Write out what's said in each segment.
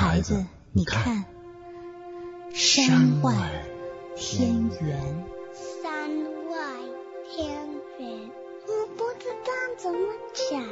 孩子，你看，山外天远。 山外天远，我不知道怎么讲。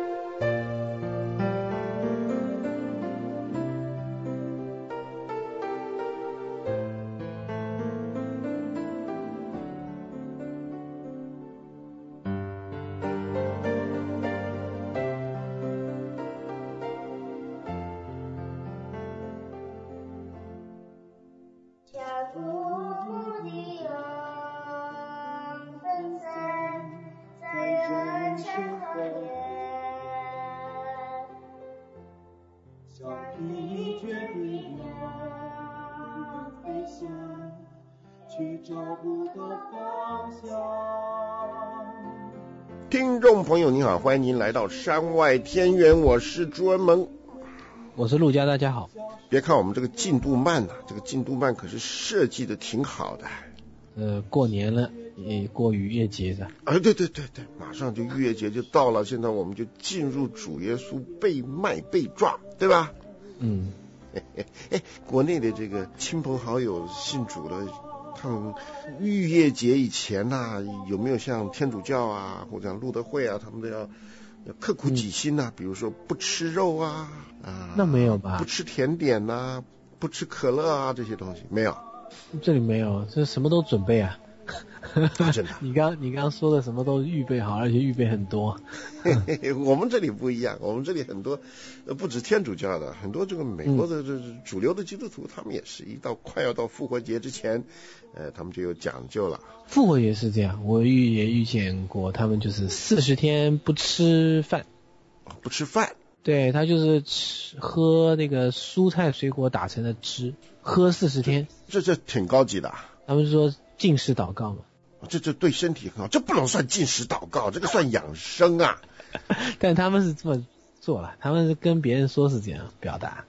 听众朋友您好，欢迎您来到山外天远，我是朱文萌， 我是陆家，大家好。 别看我们这个进度慢这个进度慢可是设计的挺好的。 过年了，也过逾越节的。 对，马上就逾越节就到了，现在我们就进入主耶稣被卖被抓，对吧？国内的这个亲朋好友信主了，他们逾越节以前有没有像天主教啊或者像路德会啊，他们都要刻苦己心比如说不吃肉那没有吧？ 不吃甜点不吃可乐这些东西没有。 这里没有，这什么都准备啊。 真的？ 你刚刚说的什么都预备好，而且预备很多。 我们这里不一样，我们这里很多不止天主教的，很多这个美国的这主流的基督徒，他们也是快要到复活节之前，他们就有讲究了。 复活也是这样，我也遇见过，他们就是40天不吃饭。 不吃饭？对， 他就是喝那个蔬菜水果打成的汁，喝40天。 这挺高级的。 他们说禁食祷告嘛。 这对身体很好，这不能算禁食祷告，这个算养生啊。 但他们是这么做了，他们是跟别人说是这样表达。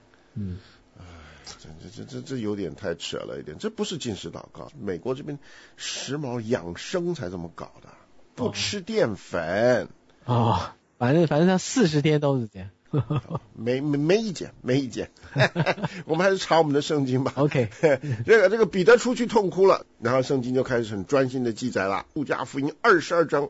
这有点太扯了一点，这不是禁食祷告，美国这边时髦养生才这么搞的，不吃淀粉。 反正他40天都是这样。 没意见，没意见。我们还是查我们的圣经吧。 OK。 这个彼得出去痛哭了，然后圣经就开始很专心的记载了。路加福音22章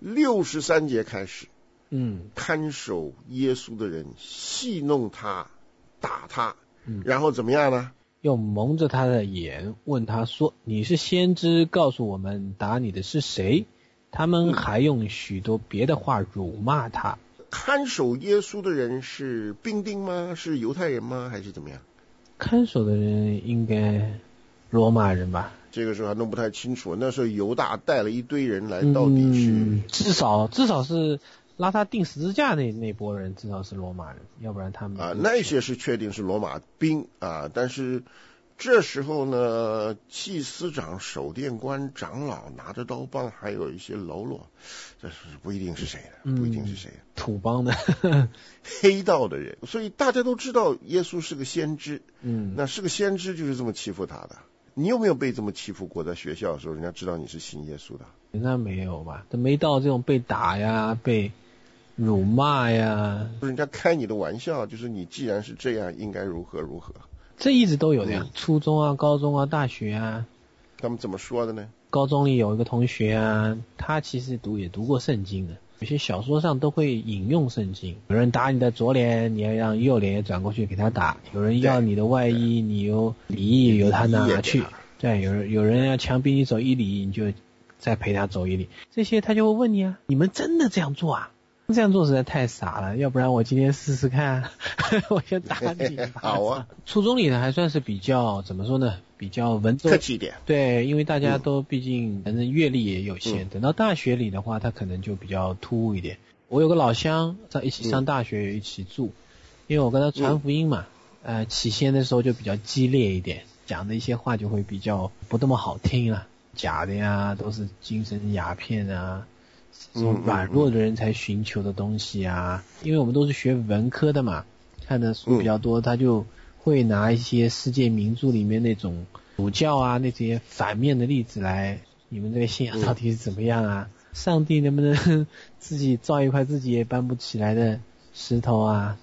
63节开始。看守耶稣的人戏弄他，打他，然后怎么样呢？ 又蒙着他的眼，问他说：“你是先知，告诉我们打你的是谁？”他们还用许多别的话辱骂他。 看守耶稣的人是兵丁吗？是犹太人吗？还是怎么样？ 看守的人应该罗马人吧？ 这个时候还弄不太清楚。那时候犹大带了一堆人来，到底是至少是拉他钉十字架那波人，至少是罗马人，要不然他们那些是确定是罗马兵但是这时候呢，祭司长、守殿官、长老拿着刀棒，还有一些喽啰，这是不一定是谁的，不一定是谁的， 土邦的黑道的人，所以大家都知道耶稣是个先知。那是个先知就是这么欺负他的。你有没有被这么欺负过？在学校的时候，人家知道你是信耶稣的？ 那没有吧？都没到这种被打呀、被辱骂呀， 人家开你的玩笑，就是你既然是这样，应该如何如何。 这一直都有这样，初中高中大学他们怎么说的呢？ 高中里有一个同学他其实也读过圣经的，有些小说上都会引用圣经。有人打你的左脸，你要让右脸转过去给他打；有人要你的外衣，你有礼仪由他拿去；对，有人要强逼你走1里，你就再陪他走1里。这些他就会问你你们真的这样做啊？这样做实在太傻了，要不然我今天试试看，我先打你。 好啊。 初中里呢还算是比较怎么说呢，比较文绉， 客气一点。 对，因为大家都毕竟反正阅历也有限，等到大学里的话，他可能就比较突兀一点。我有个老乡在一起上大学，一起住，因为我跟他传福音嘛，起先的时候就比较激烈一点，讲的一些话就会比较不那么好听了，假的呀，都是精神鸦片这种软弱的人才寻求的东西因为我们都是学文科的嘛，看的书比较多，他就会拿一些世界名著里面那种主教那些反面的例子来，你们这个信仰到底是怎么样上帝能不能自己造一块自己也搬不起来的石头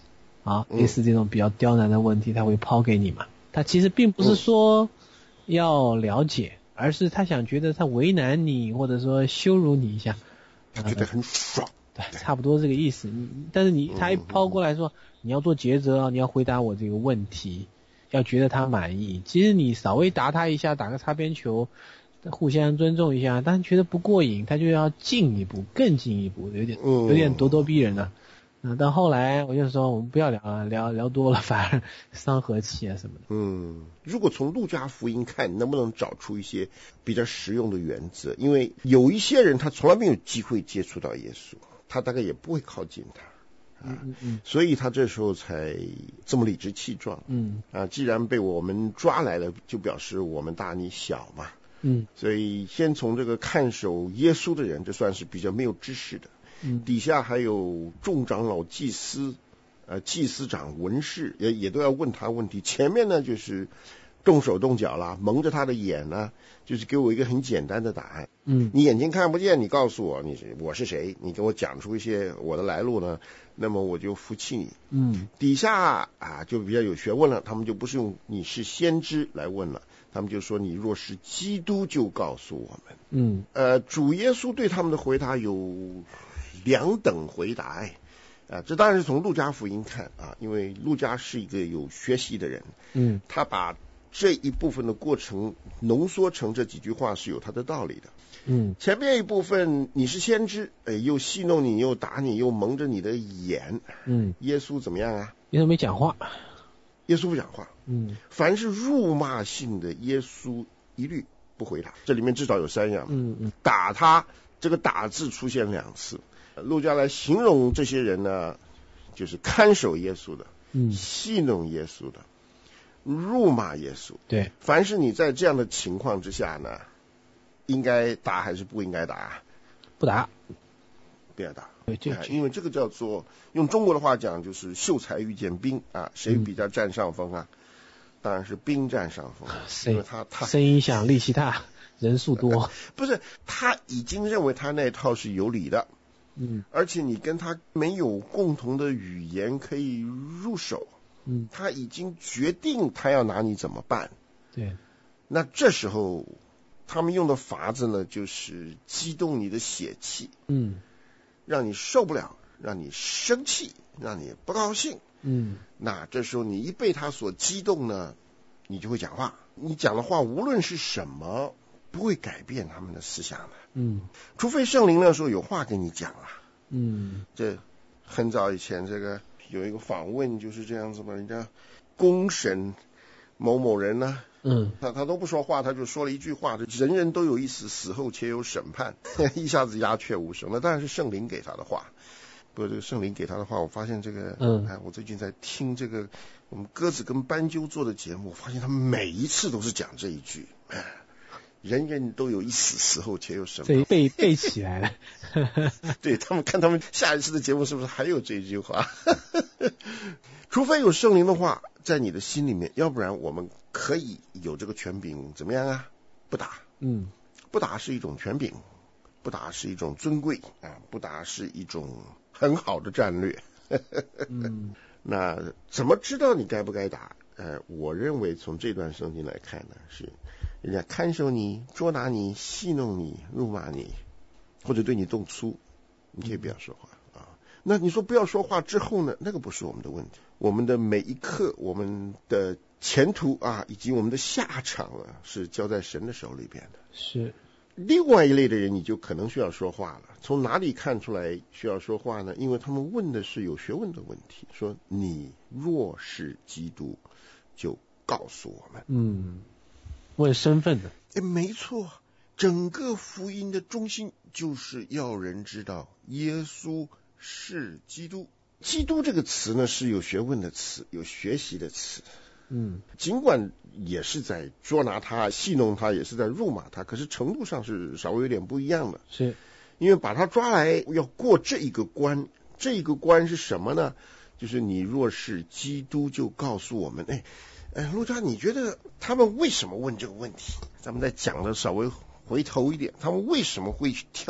好，类似这种比较刁难的问题他会抛给你嘛。他其实并不是说要了解，而是他想觉得他为难你，或者说羞辱你一下， 他觉得很爽。 对，差不多这个意思。但是他一抛过来说你要做抉择啊，你要回答我这个问题，要觉得他满意。其实你稍微答他一下，打个擦边球，互相尊重一下，但是觉得不过瘾，他就要进一步，更进一步，有点咄咄逼人了。到后来我就说我们不要聊了，聊多了反而伤和气啊什么的。 如果从路加福音看，能不能找出一些比较实用的原则？因为有一些人他从来没有机会接触到耶稣，他大概也不会靠近他。所以他这时候才这么理直气壮。既然被我们抓来了，就表示我们大你小嘛。所以先从这个看守耶稣的人，这算是比较没有知识的。底下还有众长老、祭司、祭司长、文士，也都要问他问题。前面呢就是动手动脚啦，蒙着他的眼啦，就是给我一个很简单的答案。你眼睛看不见，你告诉我我是谁，你给我讲出一些我的来路呢，那么我就服气你。底下就比较有学问了，他们就不是用你是先知来问了，他们就说你若是基督就告诉我们。主耶稣对他们的回答有两等回答。这当然是从路加福音看因为路加是一个有学习的人。他把这一部分的过程浓缩成这几句话是有他的道理的。前面一部分你是先知，又戏弄你，又打你，又蒙着你的眼。耶稣怎么样啊？ 耶稣没讲话。 耶稣不讲话。凡是辱骂性的，耶稣一律不回答。这里面至少有3样。打他，这个打字出现2次。路加来形容这些人呢，就是看守耶稣的，戏弄耶稣的，辱骂耶稣。 对， 凡是你在这样的情况之下呢，应该打还是不应该打？ 不打， 不要打。 因为这个叫做用中国的话讲，就是秀才遇见兵谁比较占上风啊？当然是兵占上风，因为他声音响，力气大，人数多。 不是，他已经认为他那套是有理的。而且你跟他没有共同的语言可以入手。他已经决定他要拿你怎么办。 对， 那这时候他们用的法子呢，就是激动你的血气。让你受不了，让你生气，让你不高兴。那这时候你一被他所激动呢，你就会讲话。你讲的话无论是什么，不会改变他们的思想的。除非圣灵那时候有话跟你讲了。这很早以前这个有一个访问就是这样子嘛，人家公审某某人呢，他都不说话，他就说了一句话，人人都有一死，死后且有审判。一下子鸦雀无声。那当然是圣灵给他的话。不过这个圣灵给他的话，我发现这个我最近在听这个我们鸽子跟斑鸠做的节目，我发现他们每一次都是讲这一句。人人都有一死，死后且有审判。 这背起来了。 对，他们看他们下一次的节目是不是还有这一句话。除非有圣灵的话在你的心里面，要不然我们可以有这个权柄怎么样啊？不打。不打是一种权柄，不打是一种尊贵不打是一种很好的战略。那怎么知道你该不该打？我认为从这段圣经来看呢，是人家看守你、捉拿你、戏弄你、辱骂你，或者对你动粗，你可以不要说话那你说不要说话之后呢？那个不是我们的问题。我们的每一刻，我们的前途以及我们的下场是交在神的手里边的。 是。 另外一类的人，你就可能需要说话了。从哪里看出来需要说话呢？因为他们问的是有学问的问题，说你若是基督，就告诉我们。 问身份的。 没错，整个福音的中心就是要人知道耶稣是基督。基督这个词呢，是有学问的词，有学习的词。尽管也是在捉拿他、戏弄他，也是在辱骂他，可是程度上是稍微有点不一样的。 是因为把他抓来要过这一个关，这一个关是什么呢？就是你若是基督，就告诉我们。陆家，你觉得他们为什么问这个问题？咱们再讲的稍微回头一点，他们为什么会挑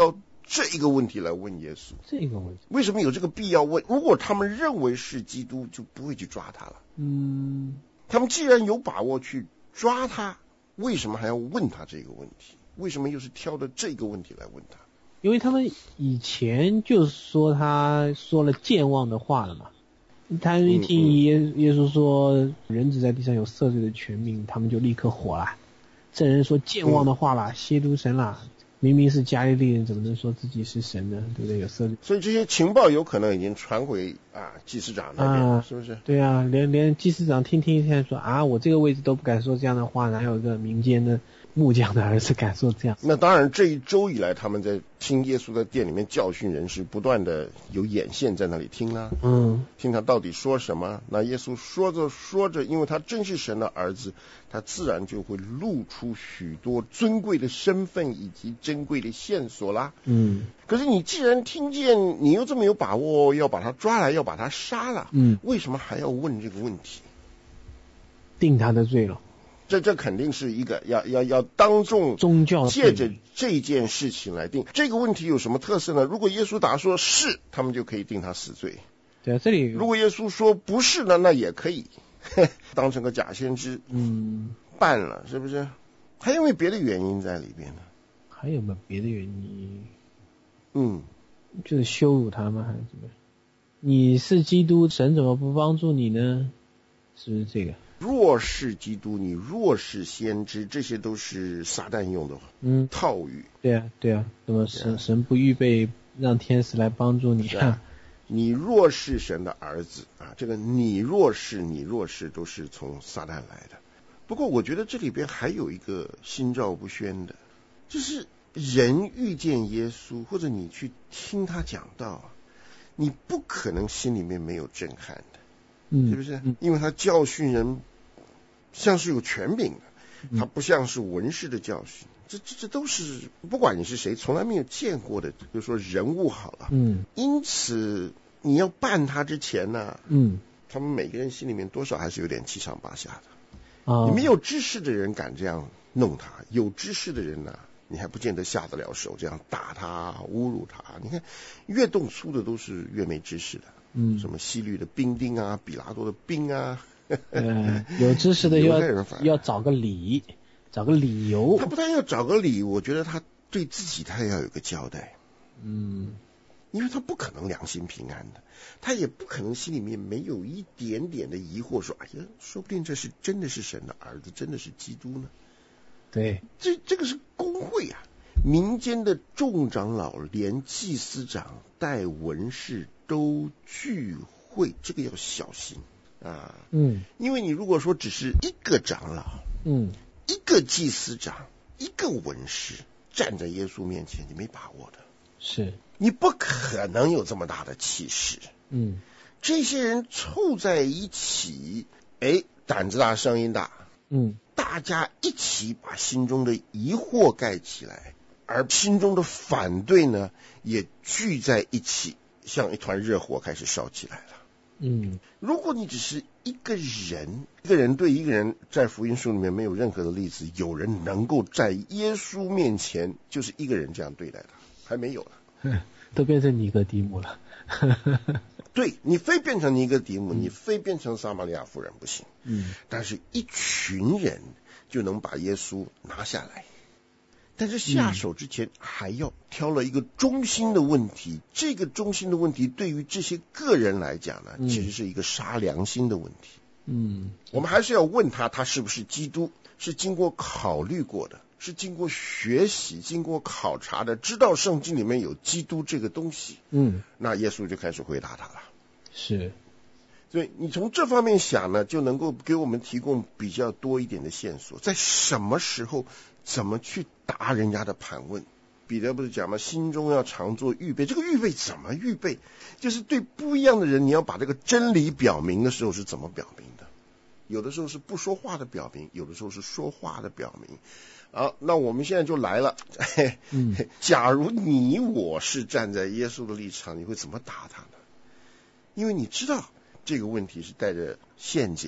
这个问题来问耶稣？ 这个问题为什么有这个必要问？如果他们认为是基督，就不会去抓他了。他们既然有把握去抓他，为什么还要问他这个问题？为什么又是挑的这个问题来问他？ 因为他们以前就说他说了健忘的话了嘛。他一听耶稣说人子在地上有赦罪的权柄，他们就立刻火了。这人说健忘的话啦，亵渎神啦，明明是加利利人，怎么能说自己是神呢？对不对？有赦罪。 所以这些情报有可能已经传回祭司长那边，是不是？ 对啊，连祭司长听一下说我这个位置都不敢说这样的话，哪有一个民间的木匠的儿子敢说这样？ 那当然，这一周以来，他们在听耶稣的殿里面教训人，是不断的有眼线在那里听啦，听他到底说什么。那耶稣说着说着，因为他真是神的儿子，他自然就会露出许多尊贵的身份以及珍贵的线索啦。可是你既然听见，你又这么有把握要把他抓来，要把他杀了，为什么还要问这个问题？ 定他的罪了。 这肯定是一个要当众宗教借着这件事情来定这个问题。有什么特色呢？如果耶稣答说是，他们就可以定他死罪。 对啊，这里如果耶稣说不是呢，那也可以当成个假先知办了，是不是？还有没有别的原因在里边呢？ 还有没有别的原因？就是羞辱他吗？还是怎么？你是基督，神怎么不帮助你呢？是不是这个？ 若是基督，你若是先知，这些都是撒旦用的套语。对啊，那么神不预备让天使来帮助你啊？ 你若是神的儿子这个你若是都是从撒旦来的。不过我觉得这里边还有一个心照不宣的，就是人遇见耶稣，或者你去听他讲道，你不可能心里面没有震撼的。是不是？因为他教训人像是有权柄的，他不像是文士的教训。这都是不管你是谁，从来没有见过的，就说人物好了。因此你要办他之前呢，他们每个人心里面多少还是有点七上八下的。你没有知识的人敢这样弄他，有知识的人呢，你还不见得下得了手，这样打他、侮辱他。你看，越动粗的都是越没知识的。什么西律的兵丁啊，比拉多的兵啊， 有知识的要找个理由。 他不但要找个理，我觉得他对自己他也要有个交代。因为他不可能良心平安的，他也不可能心里面没有一点点的疑惑，说哎呀，说不定这是真的是神的儿子，真的是基督呢。 对， 这个是公会民间的众长老连祭司长带文士都聚会，这个要小心因为你如果说只是一个长老一个祭司长一个文士站在耶稣面前，你没把握的， 是你不可能有这么大的气势。这些人凑在一起，胆子大声音大，大家一起把心中的疑惑盖起来，而心中的反对呢也聚在一起，像一团热火开始烧起来了。如果你只是一个人对一个人，在福音书里面没有任何的例子，有人能够在耶稣面前就是一个人这样对待他，还没有了。 都变成尼哥底母了。 对，你非变成尼哥底母，你非变成撒玛利亚妇人不行。但是一群人就能把耶稣拿下来。但是下手之前还要挑了一个中心的问题，这个中心的问题对于这些个人来讲呢，其实是一个杀良心的问题。我们还是要问他是不是基督，是经过考虑过的，是经过学习、经过考察的，知道圣经里面有基督这个东西。那耶稣就开始回答他了。 是， 所以你从这方面想呢，就能够给我们提供比较多一点的线索，在什么时候怎么去答人家的盘问。彼得不是讲吗？心中要常做预备。这个预备怎么预备？就是对不一样的人，你要把这个真理表明的时候是怎么表明的？有的时候是不说话的表明，有的时候是说话的表明。好，那我们现在就来了。假如你我是站在耶稣的立场，你会怎么答他呢？因为你知道这个问题是带着陷阱的，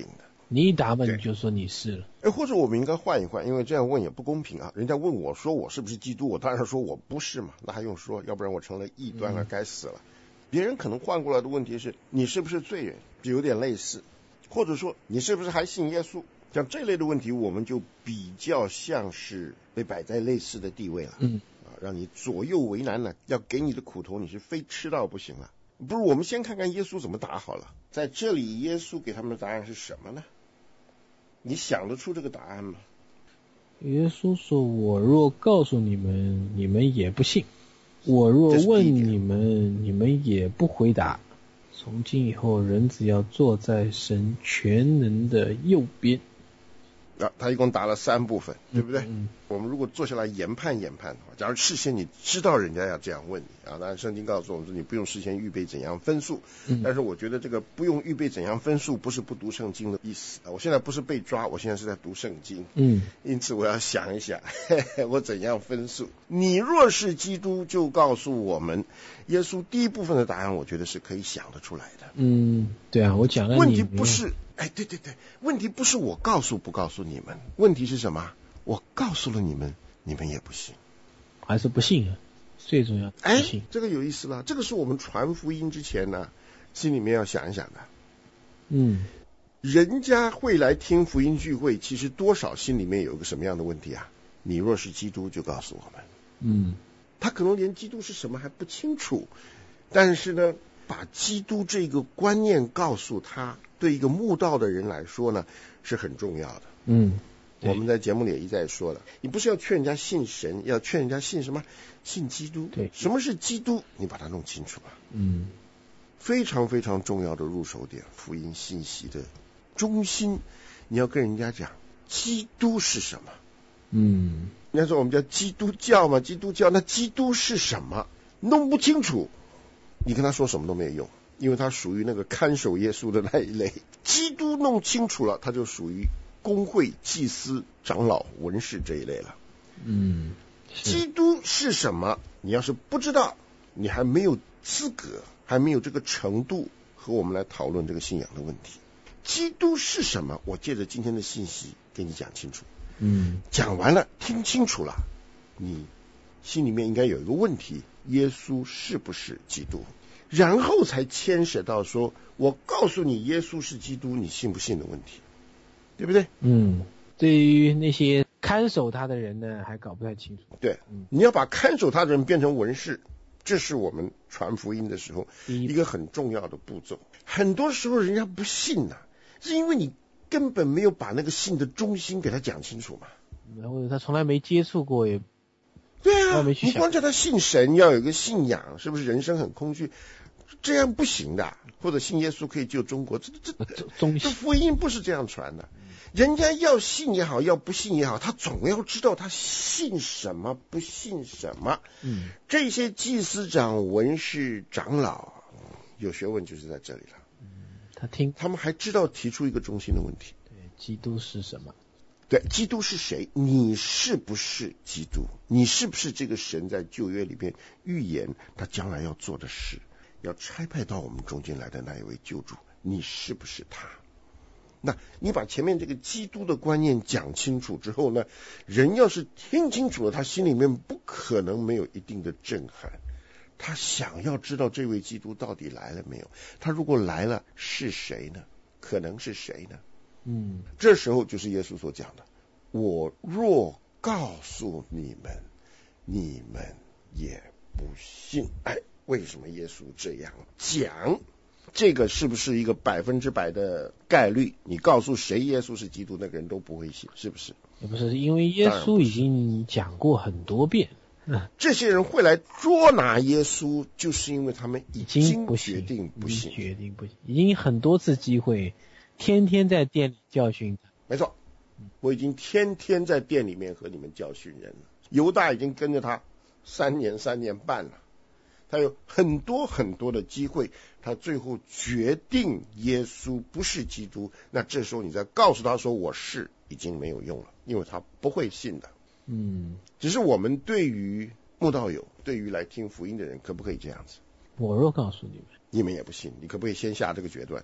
你一答嘛你就说你是了。 或者我们应该换一换，因为这样问也不公平啊。人家问我说我是不是基督，我当然说我不是嘛，那还用说，要不然我成了异端了，该死了。别人可能换过来的问题是你是不是罪人，就有点类似，或者说你是不是还信耶稣，像这类的问题我们就比较像是被摆在类似的地位了。让你左右为难了，要给你的苦头你是非吃到不行了。不如我们先看看耶稣怎么答好了。在这里耶稣给他们的答案是什么呢？你想得出这个答案吗？ 耶稣说，我若告诉你们，你们也不信；我若问你们，你们也不回答。从今以后，人子要坐在神全能的右边。 他一共答了3部分，对不对？我们如果坐下来研判的话，假如事先你知道人家要这样问你当然圣经告诉我们说你不用事先预备怎样分数，但是我觉得这个不用预备怎样分数不是不读圣经的意思我现在不是被抓，我现在是在读圣经，因此我要想一想我怎样分数。你若是基督，就告诉我们。耶稣第一部分的答案我觉得是可以想得出来的。 对啊，我讲了。 问题不是对，问题不是我告诉不告诉你们，问题是什么？我告诉了你们，你们也不信， 还是不信啊？最重要不信。 这个有意思了，这个是我们传福音之前呢，心里面要想一想的。人家会来听福音聚会，其实多少心里面有个什么样的问题啊？你若是基督，就告诉我们。他可能连基督是什么还不清楚，但是呢，把基督这个观念告诉他，对一个慕道的人来说呢，是很重要的。我们在节目里也一再说了，你不是要劝人家信神，要劝人家信什么？信基督。 对， 什么是基督？你把它弄清楚吧。非常非常重要的入手点，福音信息的中心，你要跟人家讲基督是什么。人家说我们叫基督教嘛，基督教那基督是什么？弄不清楚，你跟他说什么都没有用，因为他属于那个看守耶稣的那一类。基督弄清楚了，他就属于公会、祭司、长老、文士这一类了。基督是什么？你要是不知道，你还没有资格，还没有这个程度和我们来讨论这个信仰的问题。基督是什么？我借着今天的信息给你讲清楚。讲完了，听清楚了，你心里面应该有一个问题：耶稣是不是基督？然后才牵扯到说，我告诉你耶稣是基督，你信不信的问题，对不对？ 对于那些看守他的人呢，还搞不太清楚。 对，你要把看守他的人变成文士，这是我们传福音的时候一个很重要的步骤。很多时候人家不信是因为你根本没有把那个信的中心给他讲清楚嘛， 或者他从来没接触过也。 对啊，你光叫他信神，要有一个信仰，是不是人生很空虚？这样不行的。或者信耶稣可以救中国，这福音不是这样传的。人家要信也好，要不信也好，他总要知道他信什么，不信什么。这些祭司长、文士、长老有学问就是在这里了。他们还知道提出一个中心的问题： 对，基督是什么？ 对，基督是谁？你是不是基督？你是不是这个神在旧约里边预言他将来要做的事，要差派到我们中间来的那一位救主？你是不是他？那你把前面这个基督的观念讲清楚之后呢，人要是听清楚了，他心里面不可能没有一定的震撼。他想要知道这位基督到底来了没有？他如果来了，是谁呢？可能是谁呢？这时候就是耶稣所讲的：我若告诉你们，你们也不信。为什么耶稣这样讲？这个是不是一个100%的概率？你告诉谁耶稣是基督，那个人都不会信，是不是？ 也不是，因为耶稣已经讲过很多遍。 这些人会来捉拿耶稣，就是因为他们已经决定不信， 已经很多次机会，天天在店里教训他。 没错，我已经天天在店里面和你们教训人了。犹大已经跟着他3年、3年半了，他有很多很多的机会，他最后决定耶稣不是基督。那这时候你再告诉他说我是，已经没有用了，因为他不会信的。只是我们对于慕道友，对于来听福音的人，可不可以这样子？ 我若告诉你们， 你们也不信，你可不可以先下这个决断？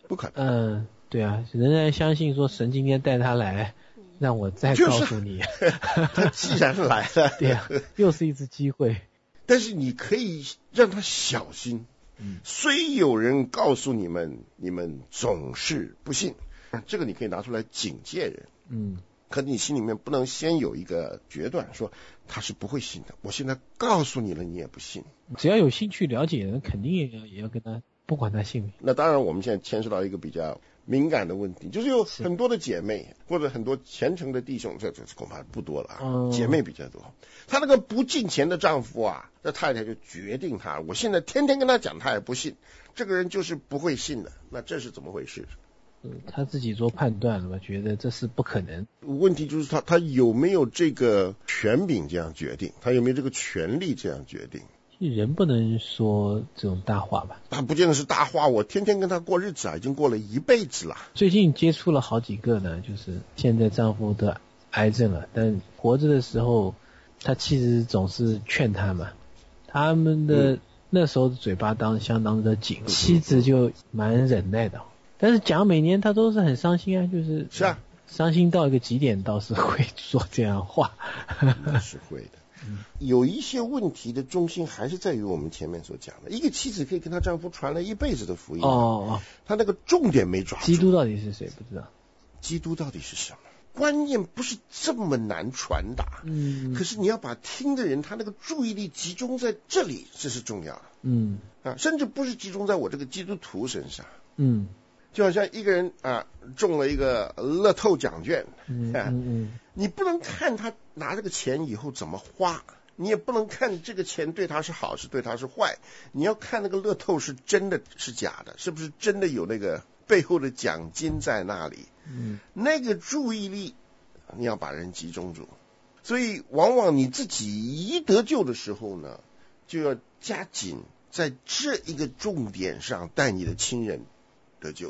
不可能。 对啊，仍然相信说神今天带他来，让我再告诉你。 他既然来了， 对啊，又是一次机会。 但是你可以让他小心。虽有人告诉你们，你们总是不信，这个你可以拿出来警戒人。可你心里面不能先有一个决断，说他是不会信的。我现在告诉你了，你也不信。 只要有兴趣了解人，肯定也要跟他，不管他信没。 那当然，我们现在牵涉到一个比较敏感的问题，就是有很多的姐妹或者很多虔诚的弟兄，这恐怕不多了啊。姐妹比较多，她那个不敬虔的丈夫啊，这太太就决定他，我现在天天跟他讲，他也不信，这个人就是不会信的。那这是怎么回事？ 他自己做判断了吧，觉得这是不可能。 问题就是他有没有这个权柄这样决定，他有没有这个权利这样决定。 人不能说这种大话吧？ 他不见得是大话，我天天跟他过日子啊，已经过了一辈子了。 最近接触了好几个呢，就是现在丈夫得癌症了，但活着的时候他妻子总是劝他嘛，他们的那时候嘴巴相当的紧，妻子就蛮忍耐的。但是讲每年他都是很伤心啊，是啊，伤心到一个极点，倒是会说这样话。 是会的。有一些问题的中心还是在于我们前面所讲的，一个妻子可以跟她丈夫传了一辈子的福音。她那个重点没抓住。 基督到底是谁不知道？ 基督到底是什么？观念不是这么难传达。可是你要把听的人他那个注意力集中在这里，这是重要的。甚至不是集中在我这个基督徒身上。就好像一个人中了一个乐透奖券，你不能看他拿这个钱以后怎么花，你也不能看这个钱对他是好是对他是坏，你要看那个乐透是真的是假的，是不是真的有那个背后的奖金在那里。那个注意力你要把人集中住。所以往往你自己一得救的时候呢，就要加紧在这一个重点上带你的亲人得救。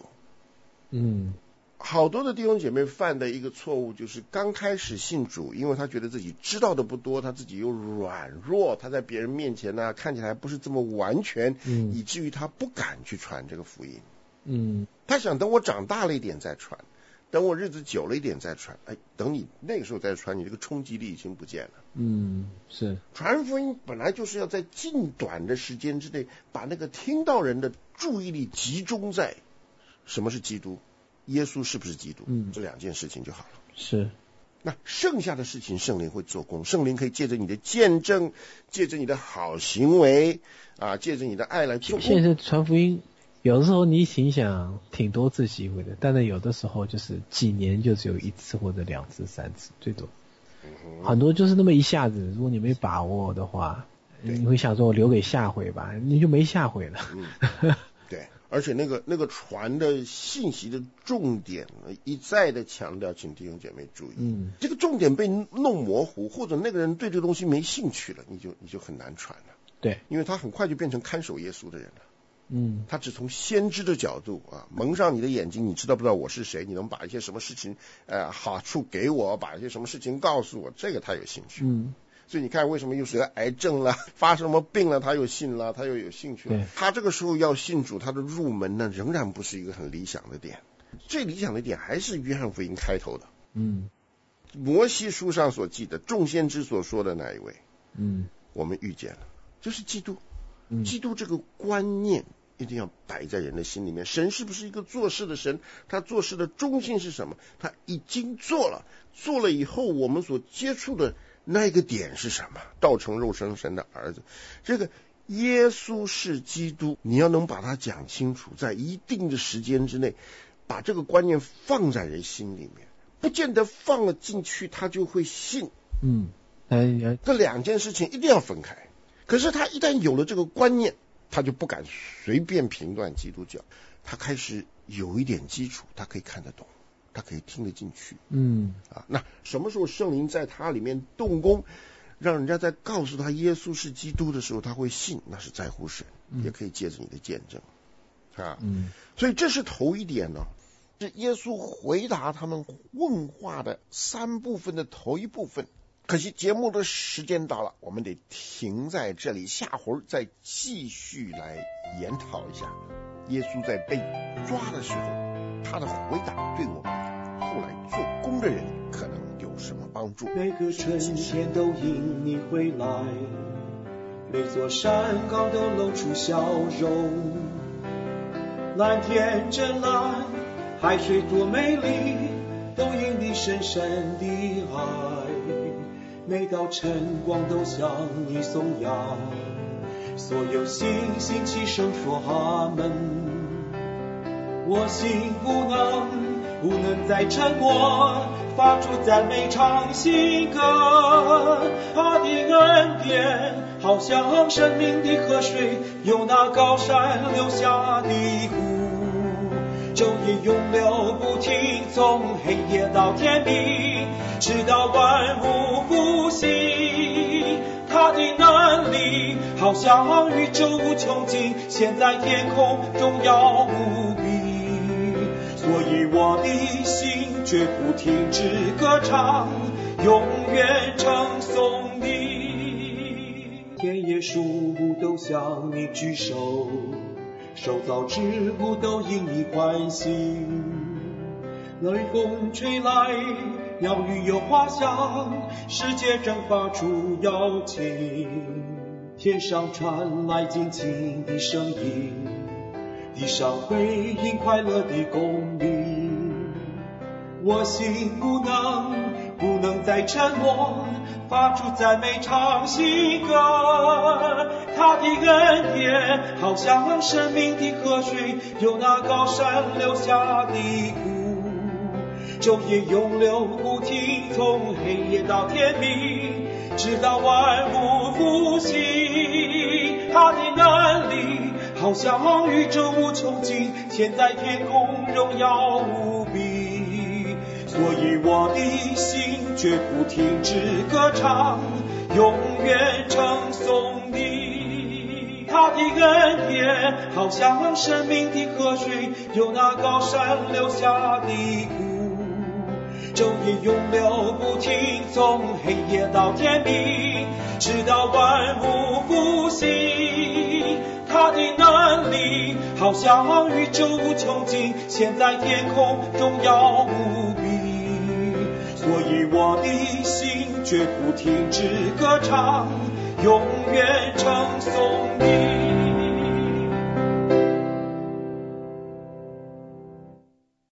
好多的弟兄姐妹犯的一个错误就是刚开始信主，因为他觉得自己知道的不多，他自己又软弱，他在别人面前呢看起来不是这么完全，以至于他不敢去传这个福音。他想等我长大了一点再传，等我日子久了一点再传。等你那个时候再传，你这个冲击力已经不见了。 是传福音本来就是要在尽短的时间之内把那个听到人的注意力集中在什么是基督，耶稣是不是基督，这两件事情就好了。 是。 那剩下的事情圣灵会做工，圣灵可以借着你的见证，借着你的好行为借着你的爱来做工。 现在传福音有的时候你心想挺多次机会的，但是有的时候就是几年就只有一次或者2次3次最多。很多就是那么一下子，如果你没把握的话，你会想说我留给下回吧，你就没下回了。 对，而且那个传的信息的重点一再的强调，请弟兄姐妹注意，这个重点被弄模糊，或者那个人对这个东西没兴趣了，你就很难传了。 对， 因为他很快就变成看守耶稣的人了。他只从先知的角度蒙上你的眼睛，你知道不知道我是谁？你能把一些什么事情好处给我，把一些什么事情告诉我，这个他有兴趣。所以你看为什么又是个癌症了，发什么病了，他又信了，他又有兴趣了。他这个时候要信主，他的入门呢仍然不是一个很理想的点，最理想的点还是约翰福音开头的。摩西书上所记的众先知所说的那一位，我们遇见了，就是基督。基督这个观念一定要摆在人的心里面。神是不是一个做事的神？他做事的中心是什么？他已经做了以后，我们所接触的那个点是什么？道成肉身神的儿子，这个耶稣是基督，你要能把它讲清楚，在一定的时间之内把这个观念放在人心里面，不见得放了进去他就会信。这两件事情一定要分开。可是他一旦有了这个观念，他就不敢随便评断基督教，他开始有一点基础，他可以看得懂，他可以听得进去。那什么时候圣灵在他里面动工，让人家在告诉他耶稣是基督的时候他会信，那是在乎神，也可以借着你的见证所以这是头一点呢，是耶稣回答他们问话的3部分的头一部分。可惜节目的时间到了，我们得停在这里，下回再继续来研讨一下。 耶稣在被抓的时候，他的回答对我们后来做工的人可能有什么帮助？ 每个春天都因你回来，每座山岗都露出笑容，蓝天真蓝，海水多美丽，都因你深深的爱。每道晨光都向你颂扬，所有星星齐声说阿门。我心不能再沉默，发出赞美唱新歌。他的恩典好像生命的河水，由那高山流下的湖，昼夜永流不停，从黑夜到天明，直到万物复兴。他的能力好像宇宙无穷尽，现在天空荣耀无比。所以我的心绝不停止歌唱，永远称颂你。天野树木都向你举手，受造之物都因你欢喜。雷风吹来，鸟语有花香，世界正发出邀请。天上传来尽情的声音，地上回应快乐的公鸣。我心不能再沉默，发出赞美唱新歌。他的恩典好像生命的河水，由那高山流下的湖，昼夜永流不停，从黑夜到天明，直到万物复兴。他的能力好像宇宙无穷尽，现在天空荣耀无比。所以我的心绝不停止歌唱，永远称颂你。他的恩典好像生命的河水，由那高山流下的湖，昼夜永流不停，从黑夜到天明，直到万物复兴。他的能力好像宇宙无穷尽，现在天空荣耀无比。所以我的心绝不停止歌唱，永远称颂你。